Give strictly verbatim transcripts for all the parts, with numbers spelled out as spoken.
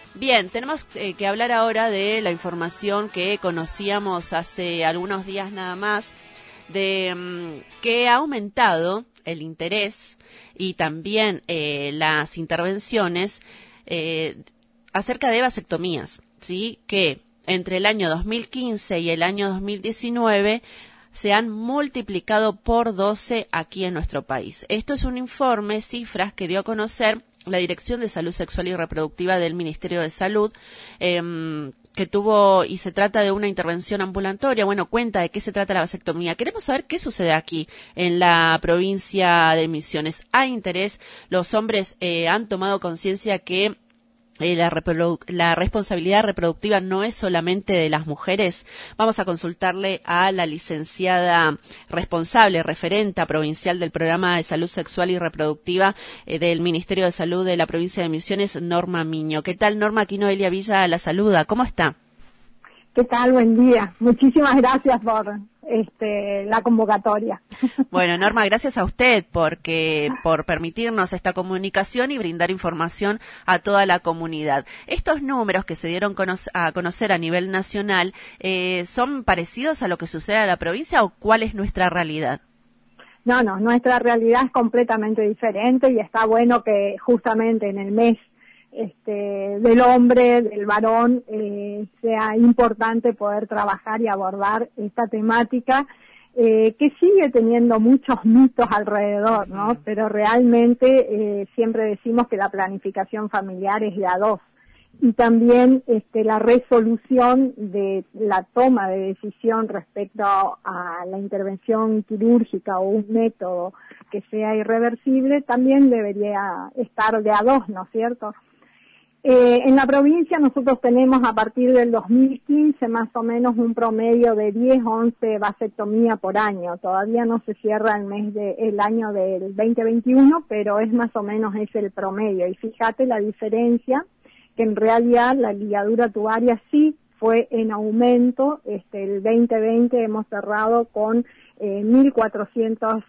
Bien, tenemos eh, que hablar ahora de la información que conocíamos hace algunos días nada más, de um, que ha aumentado el interés y también eh, las intervenciones eh, acerca de vasectomías, ¿sí? Que entre el año dos mil quince y el año dos mil diecinueve se han multiplicado por doce aquí en nuestro país. Esto es un informe, cifras que dio a conocer la Dirección de Salud Sexual y Reproductiva del Ministerio de Salud, eh, que tuvo, y se trata de una intervención ambulatoria. Bueno, cuenta de qué se trata la vasectomía. Queremos saber qué sucede aquí en la provincia de Misiones. Hay interés, los hombres eh, han tomado conciencia que Eh, la, la responsabilidad reproductiva no es solamente de las mujeres. Vamos a consultarle a la licenciada responsable, referenta provincial del Programa de Salud Sexual y Reproductiva eh, del Ministerio de Salud de la provincia de Misiones, Norma Miño. ¿Qué tal, Norma? Aquí Noelia Villa la saluda. ¿Cómo está? ¿Qué tal? Buen día. Muchísimas gracias por este, la convocatoria. Bueno, Norma, gracias a usted porque por permitirnos esta comunicación y brindar información a toda la comunidad. Estos números que se dieron a conocer a nivel nacional, eh, ¿son parecidos a lo que sucede en la provincia o cuál es nuestra realidad? No, no, nuestra realidad es completamente diferente y está bueno que justamente en el mes Este, del hombre, del varón, eh, sea importante poder trabajar y abordar esta temática eh, que sigue teniendo muchos mitos alrededor, ¿no? Pero realmente eh, siempre decimos que la planificación familiar es de a dos y también este, la resolución de la toma de decisión respecto a la intervención quirúrgica o un método que sea irreversible también debería estar de a dos, ¿no es cierto? Eh, en la provincia nosotros tenemos a partir del dos mil quince más o menos un promedio de diez, once vasectomía por año. Todavía no se cierra el mes de, el año del veinte veintiuno, pero es más o menos ese el promedio. Y fíjate la diferencia, que en realidad la ligadura tubaria sí fue en aumento. Este, el veinte veinte hemos cerrado con Eh, mil cuatrocientos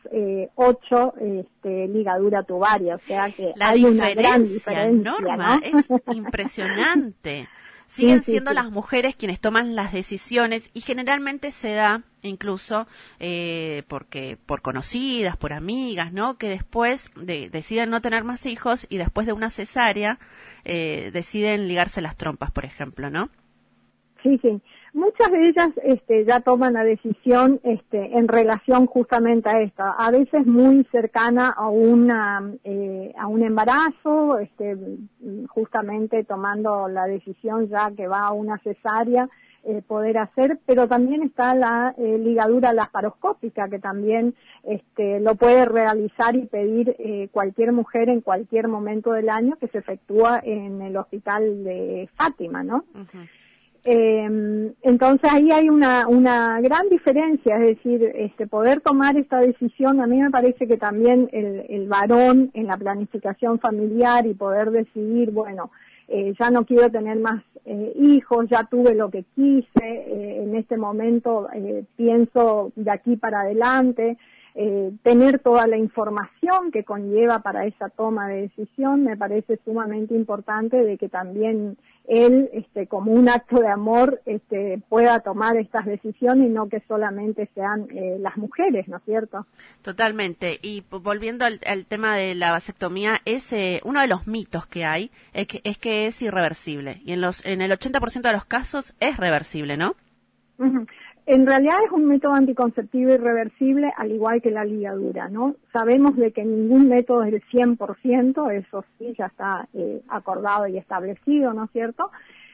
ocho este, ligadura tubaria, o sea que la hay una gran diferencia, Norma, ¿no? es impresionante. Siguen sí, sí, siendo sí. las mujeres quienes toman las decisiones y generalmente se da incluso eh, porque por conocidas, por amigas, ¿no? Que después de, deciden no tener más hijos y después de una cesárea eh, deciden ligarse las trompas, por ejemplo, ¿no? Sí, sí. Muchas de ellas este, ya toman la decisión este, en relación justamente a esto, a veces muy cercana a una eh, a un embarazo, este, justamente tomando la decisión ya que va a una cesárea eh, poder hacer, pero también está la eh, ligadura laparoscópica que también este, lo puede realizar y pedir eh, cualquier mujer en cualquier momento del año, que se efectúa en el hospital de Fátima, ¿no? Uh-huh. Eh, entonces ahí hay una una gran diferencia, es decir, este poder tomar esta decisión. A mí me parece que también el, el varón en la planificación familiar y poder decidir, bueno, eh, ya no quiero tener más eh, hijos, ya tuve lo que quise, eh, en este momento eh, pienso de aquí para adelante, eh, tener toda la información que conlleva para esa toma de decisión, me parece sumamente importante de que también él, este, como un acto de amor, este, pueda tomar estas decisiones y no que solamente sean eh, las mujeres, ¿no es cierto? Totalmente. Y volviendo al, al tema de la vasectomía, es eh, uno de los mitos que hay es que, es que es irreversible y en los en el ochenta por ciento de los casos es reversible, ¿no? Uh-huh. En realidad es un método anticonceptivo irreversible, al igual que la ligadura, ¿no? Sabemos de que ningún método es del cien por ciento, eso sí ya está eh, acordado y establecido, ¿no es cierto?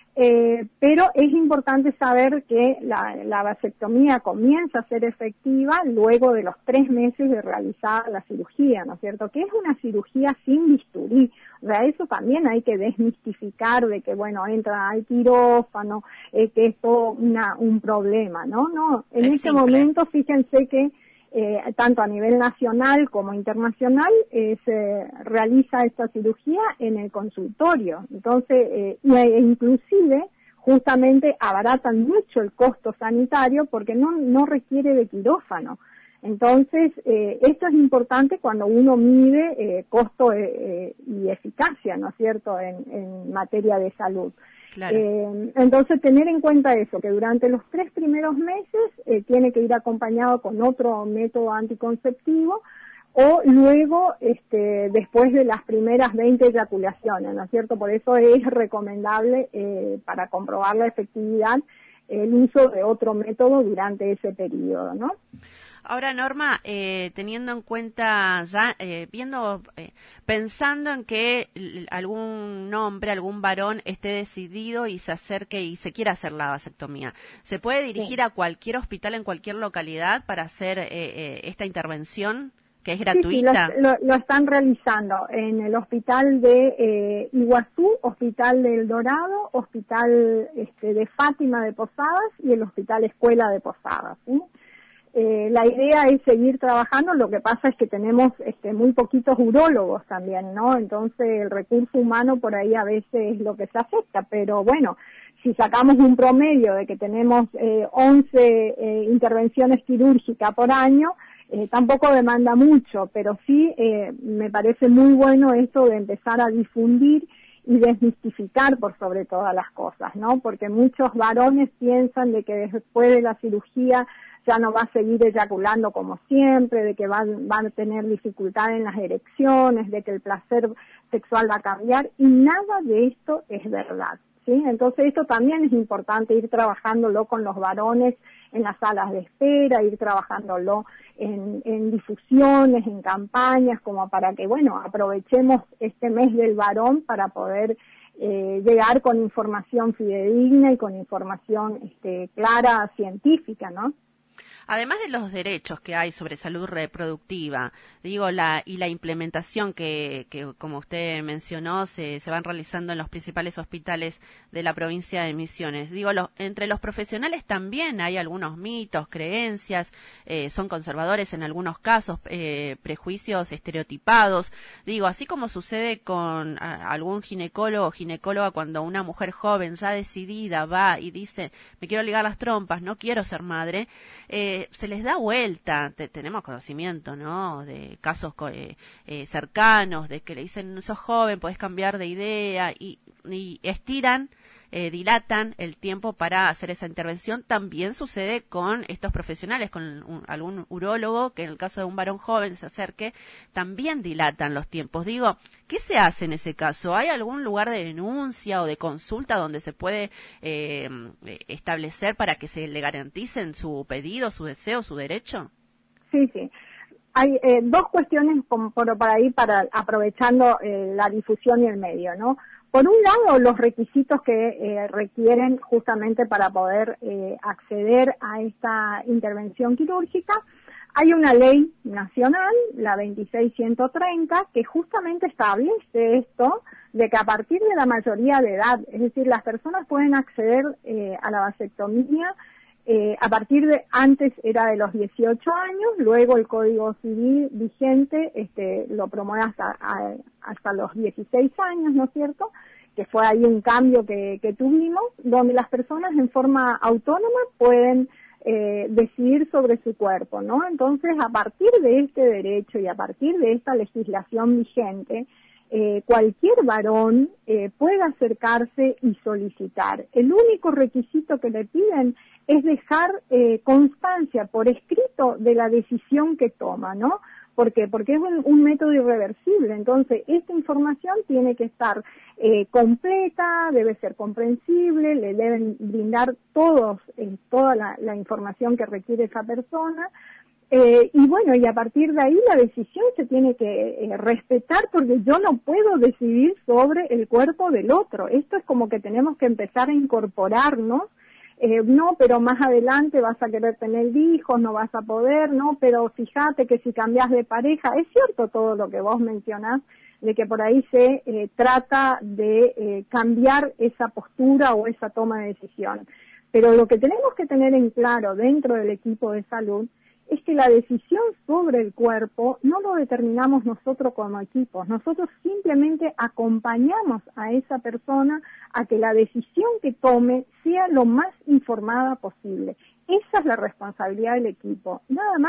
Eh, pero es importante saber que la, la vasectomía comienza a ser efectiva luego de los tres meses de realizar la cirugía, ¿no es cierto? Que es una cirugía sin bisturí. O sea, eso también hay que desmistificar de que, bueno, entra al quirófano, eh, que es todo una, un problema, ¿no? No, en es este simple. momento fíjense que Eh, tanto a nivel nacional como internacional, eh, se realiza esta cirugía en el consultorio. Entonces, eh, e inclusive, justamente abaratan mucho el costo sanitario porque no, no requiere de quirófano. Entonces, eh, esto es importante cuando uno mide eh, costo eh, y eficacia, ¿no es cierto?, en, en materia de salud. Claro. Eh, entonces, tener en cuenta eso, que durante los tres primeros meses eh, tiene que ir acompañado con otro método anticonceptivo, o luego, este, después de las primeras veinte eyaculaciones, ¿no es cierto? Por eso es recomendable, eh, para comprobar la efectividad, el uso de otro método durante ese periodo, ¿no? Ahora, Norma, eh, teniendo en cuenta ya, eh, viendo, eh, pensando en que algún hombre, algún varón esté decidido y se acerque y se quiera hacer la vasectomía, ¿se puede dirigir Sí. a cualquier hospital en cualquier localidad para hacer eh, eh, esta intervención, que es gratuita? Sí, sí, lo, lo, lo están realizando en el hospital de eh, Iguazú, hospital del Dorado, hospital este, de Fátima de Posadas y el hospital Escuela de Posadas, ¿sí? Eh, la idea es seguir trabajando, lo que pasa es que tenemos este, muy poquitos urólogos también, ¿no? Entonces el recurso humano por ahí a veces es lo que se afecta, pero bueno, si sacamos un promedio de que tenemos eh, once eh, intervenciones quirúrgicas por año, eh, tampoco demanda mucho, pero sí eh, me parece muy bueno esto de empezar a difundir y desmistificar por sobre todas las cosas, ¿no? Porque muchos varones piensan de que después de la cirugía ya no va a seguir eyaculando como siempre, de que van, van a tener dificultad en las erecciones, de que el placer sexual va a cambiar, y nada de esto es verdad, ¿sí? Entonces esto también es importante, ir trabajándolo con los varones en las salas de espera, ir trabajándolo en, en difusiones, en campañas, como para que, bueno, aprovechemos este mes del varón para poder eh, llegar con información fidedigna y con información este, clara, científica, ¿no? Además de los derechos que hay sobre salud reproductiva, digo, la y la implementación que, que como usted mencionó, se, se van realizando en los principales hospitales de la provincia de Misiones. Digo, los, entre los profesionales también hay algunos mitos, creencias, eh, son conservadores en algunos casos, eh, prejuicios estereotipados. Digo, así como sucede con a, algún ginecólogo o ginecóloga cuando una mujer joven ya decidida va y dice, me quiero ligar las trompas, no quiero ser madre, eh, se les da vuelta. Te, tenemos conocimiento, ¿no?, de casos eh, eh, cercanos, de que le dicen, sos joven, podés cambiar de idea, y, y estiran, eh, dilatan el tiempo para hacer esa intervención. También sucede con estos profesionales, con un, algún urólogo, que en el caso de un varón joven se acerque, también dilatan los tiempos. Digo, ¿qué se hace en ese caso? ¿Hay algún lugar de denuncia o de consulta donde se puede eh, establecer para que se le garanticen su pedido, su deseo, su derecho? Sí, sí. Hay eh, dos cuestiones como por, para ir para aprovechando eh, la difusión y el medio, ¿no? Por un lado, los requisitos que eh, requieren justamente para poder eh, acceder a esta intervención quirúrgica. Hay una ley nacional, la veintiséis ciento treinta, que justamente establece esto, de que a partir de la mayoría de edad, es decir, las personas pueden acceder eh, a la vasectomía eh, a partir de, antes era de los dieciocho años, luego el Código Civil vigente este, lo promueve hasta, a, hasta los dieciséis años, ¿no es cierto?, que fue ahí un cambio que, que tuvimos, donde las personas en forma autónoma pueden eh, decidir sobre su cuerpo, ¿no? Entonces, a partir de este derecho y a partir de esta legislación vigente, eh, cualquier varón eh, puede acercarse y solicitar. El único requisito que le piden es dejar eh, constancia por escrito de la decisión que toma, ¿no? ¿Por qué? Porque es un, un método irreversible. Entonces, esta información tiene que estar eh, completa, debe ser comprensible, le deben brindar todos, eh, toda la, la información que requiere esa persona. Eh, y bueno, y a partir de ahí la decisión se tiene que eh, respetar, porque yo no puedo decidir sobre el cuerpo del otro. Esto es como que tenemos que empezar a incorporarnos. Eh, no, pero más adelante vas a querer tener hijos, no vas a poder, no, pero fíjate que si cambias de pareja, es cierto todo lo que vos mencionás, de que por ahí se eh, trata de eh, cambiar esa postura o esa toma de decisión. Pero lo que tenemos que tener en claro dentro del equipo de salud es que la decisión sobre el cuerpo no lo determinamos nosotros como equipo, nosotros simplemente acompañamos a esa persona a que la decisión que tome sea lo más informada posible. Esa es la responsabilidad del equipo, nada más.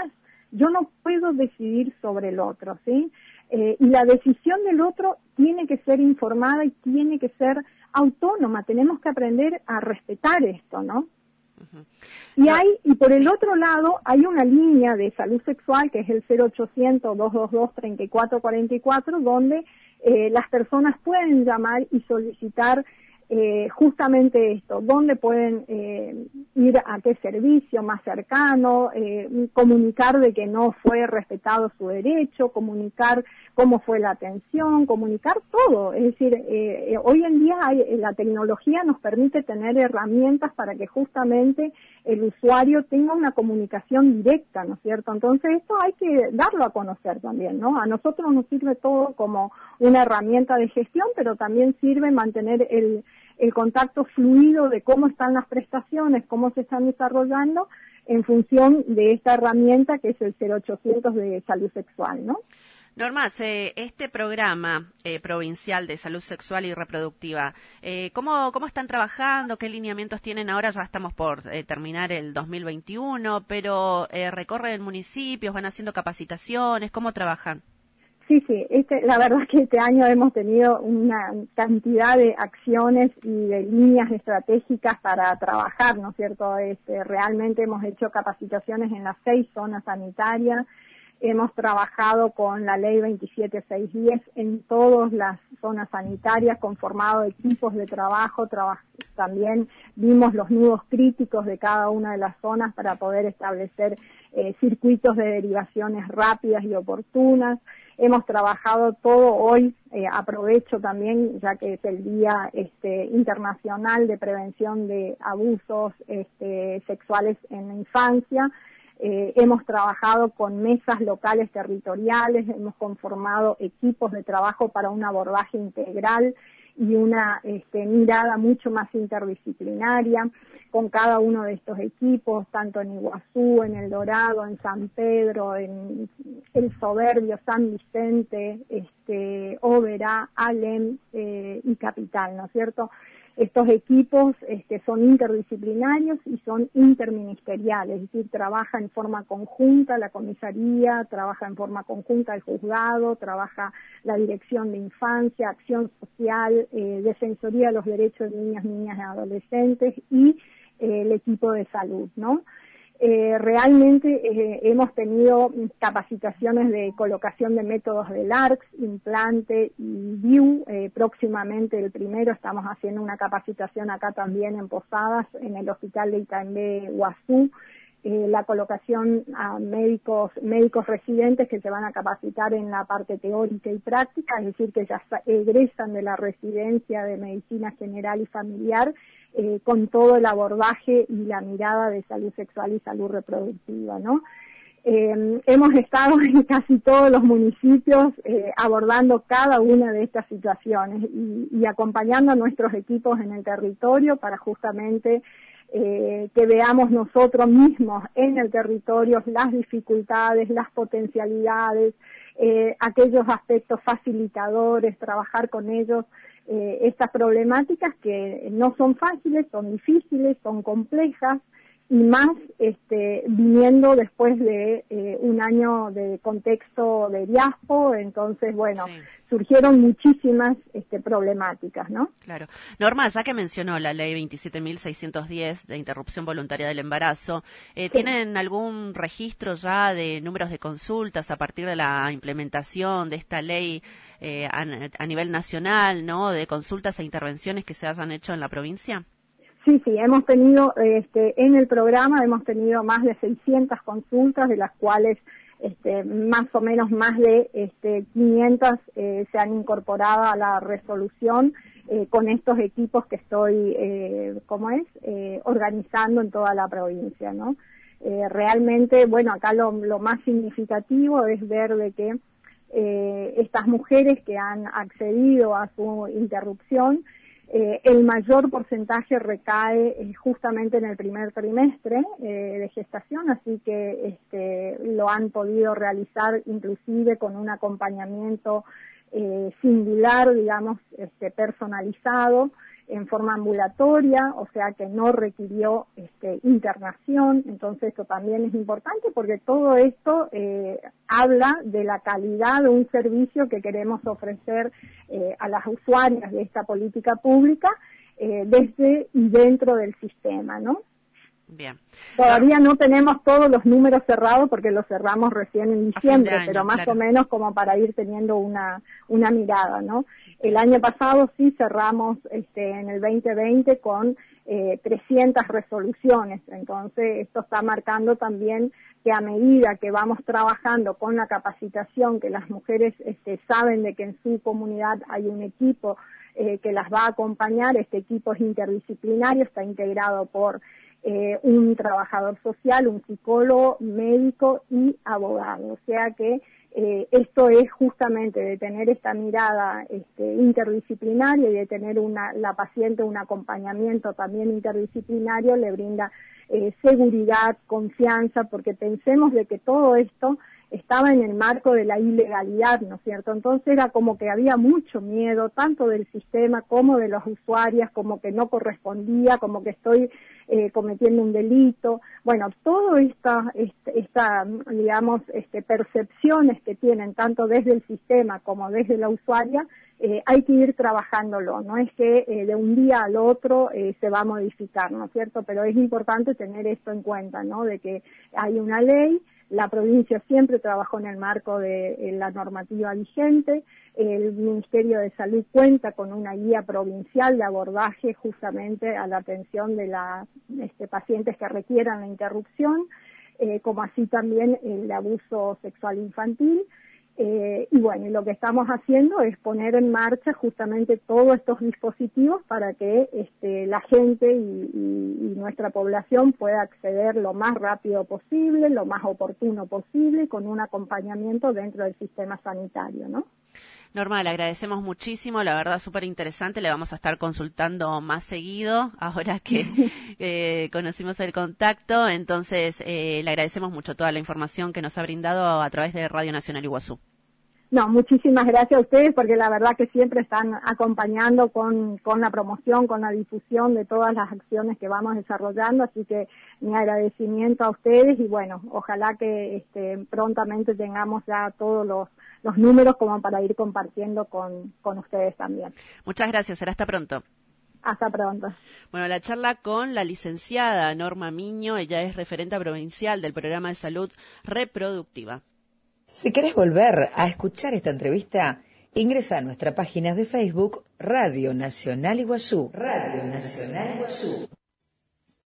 yo no puedo decidir sobre el otro, ¿sí? Eh, y la decisión del otro tiene que ser informada y tiene que ser autónoma. Tenemos que aprender a respetar esto, ¿no? Uh-huh. Y hay, y por el otro lado, hay una línea de salud sexual que es el cero ochocientos, doscientos veintidós, treinta y cuatro cuarenta y cuatro, donde eh, las personas pueden llamar y solicitar Eh, justamente esto, dónde pueden eh, ir a qué servicio más cercano, eh, comunicar de que no fue respetado su derecho, comunicar cómo fue la atención, comunicar todo. Es decir, eh, eh, hoy en día hay, la tecnología nos permite tener herramientas para que justamente el usuario tenga una comunicación directa, ¿no es cierto? Entonces esto hay que darlo a conocer también, ¿no? A nosotros nos sirve todo como una herramienta de gestión, pero también sirve mantener el el contacto fluido de cómo están las prestaciones, cómo se están desarrollando en función de esta herramienta que es el cero ochocientos de salud sexual, ¿no? Norma, eh, este programa eh, provincial de salud sexual y reproductiva, eh, ¿cómo, ¿cómo están trabajando? ¿Qué lineamientos tienen ahora? Ya estamos por eh, terminar el dos mil veintiuno, pero eh, recorren municipios, van haciendo capacitaciones, ¿cómo trabajan? Sí, sí, este, la verdad es que este año hemos tenido una cantidad de acciones y de líneas estratégicas para trabajar, ¿no es cierto? Este, realmente hemos hecho capacitaciones en las seis zonas sanitarias, hemos trabajado con la ley veintisiete mil seiscientos diez en todas las zonas sanitarias, conformado equipos de trabajo, traba- también vimos los nudos críticos de cada una de las zonas para poder establecer eh, circuitos de derivaciones rápidas y oportunas. Hemos trabajado todo hoy, eh, aprovecho también, ya que es el Día este, Internacional de Prevención de Abusos este, Sexuales en la Infancia. Eh, hemos trabajado con mesas locales territoriales, hemos conformado equipos de trabajo para un abordaje integral y una este, mirada mucho más interdisciplinaria con cada uno de estos equipos, tanto en Iguazú, en El Dorado, en San Pedro, en El Soberbio, San Vicente, este, Oberá, Alem eh, y Capital, ¿no es cierto? Estos equipos este, son interdisciplinarios y son interministeriales, es decir, trabaja en forma conjunta la comisaría, trabaja en forma conjunta el juzgado, trabaja la Dirección de Infancia, Acción Social, eh, Defensoría de los Derechos de Niñas, Niñas y Adolescentes y eh, el equipo de salud, ¿no? Eh, realmente eh, hemos tenido capacitaciones de colocación de métodos de LARCS, implante y V I U. Eh, próximamente el primero estamos haciendo una capacitación acá también en Posadas, en el hospital de Itambé, Guazú. Eh, la colocación a médicos médicos residentes que se van a capacitar en la parte teórica y práctica, es decir, que ya egresan de la residencia de medicina general y familiar, eh, con todo el abordaje y la mirada de salud sexual y salud reproductiva, ¿no? Eh, hemos estado en casi todos los municipios eh, abordando cada una de estas situaciones y, y acompañando a nuestros equipos en el territorio para justamente Eh, que veamos nosotros mismos en el territorio las dificultades, las potencialidades, eh, aquellos aspectos facilitadores, trabajar con ellos eh, estas problemáticas que no son fáciles, son difíciles, son complejas y más este, viniendo después de eh, un año de contexto de diaspo, entonces bueno, sí. surgieron muchísimas este, problemáticas, ¿no? Claro. Norma, ya que mencionó la ley veintisiete mil seiscientos diez de interrupción voluntaria del embarazo, eh, sí. ¿tienen algún registro ya de números de consultas a partir de la implementación de esta ley eh, a, a nivel nacional, ¿no? De consultas e intervenciones que se hayan hecho en la provincia? Sí, sí, hemos tenido, este, en el programa hemos tenido más de seiscientas consultas, de las cuales este, más o menos más de este, quinientas eh, se han incorporado a la resolución eh, con estos equipos que estoy, eh, ¿cómo es?, eh, organizando en toda la provincia, ¿no? Eh, realmente, bueno, acá lo, lo más significativo es ver de que eh, estas mujeres que han accedido a su interrupción, Eh, el mayor porcentaje recae eh, justamente en el primer trimestre eh, de gestación, así que este, lo han podido realizar inclusive con un acompañamiento eh, singular, digamos, este, personalizado, en forma ambulatoria, o sea que no requirió este, internación. Entonces esto también es importante porque todo esto eh, habla de la calidad de un servicio que queremos ofrecer eh, a las usuarias de esta política pública eh, desde y dentro del sistema, ¿no? Bien. Todavía no tenemos todos los números cerrados porque los cerramos recién en diciembre, año, pero más claro. o menos como para ir teniendo una una mirada, ¿no? El año pasado sí cerramos este en el veinte veinte con eh, trescientas resoluciones, entonces esto está marcando también que a medida que vamos trabajando con la capacitación, que las mujeres este, saben de que en su comunidad hay un equipo eh, que las va a acompañar, este equipo es interdisciplinario, está integrado por Eh, un trabajador social, un psicólogo, médico y abogado. O sea que eh, esto es justamente de tener esta mirada este, interdisciplinaria y de tener una, la paciente un acompañamiento también interdisciplinario, le brinda eh, seguridad, confianza, porque pensemos de que todo esto estaba en el marco de la ilegalidad, ¿no es cierto? Entonces era como que había mucho miedo, tanto del sistema como de los usuarios, como que no correspondía, como que estoy eh, cometiendo un delito. Bueno, todas esta, esta, esta, digamos, este, percepciones que tienen tanto desde el sistema como desde la usuaria, eh, hay que ir trabajándolo, no es que eh, de un día al otro eh, se va a modificar, ¿no es cierto? Pero es importante tener esto en cuenta, ¿no? De que hay una ley. La provincia siempre trabajó en el marco de eh, la normativa vigente, el Ministerio de Salud cuenta con una guía provincial de abordaje justamente a la atención de las este, pacientes que requieran la interrupción, eh, como así también el abuso sexual infantil. Eh, y bueno, y lo que estamos haciendo es poner en marcha justamente todos estos dispositivos para que este, la gente y, y, y nuestra población pueda acceder lo más rápido posible, lo más oportuno posible, con un acompañamiento dentro del sistema sanitario, ¿no? Norma, le agradecemos muchísimo, la verdad súper interesante, le vamos a estar consultando más seguido ahora que eh, conocimos el contacto, entonces eh, le agradecemos mucho toda la información que nos ha brindado a través de Radio Nacional Iguazú. No, muchísimas gracias a ustedes porque la verdad que siempre están acompañando con, con la promoción, con la difusión de todas las acciones que vamos desarrollando, así que mi agradecimiento a ustedes y bueno, ojalá que este, prontamente tengamos ya todos los, los números como para ir compartiendo con, con ustedes también. Muchas gracias, será hasta pronto. Hasta pronto. Bueno, la charla con la licenciada Norma Miño, ella es referente provincial del Programa de Salud Reproductiva. Si querés volver a escuchar esta entrevista, ingresa a nuestra página de Facebook Radio Nacional Iguazú. Radio Nacional Iguazú.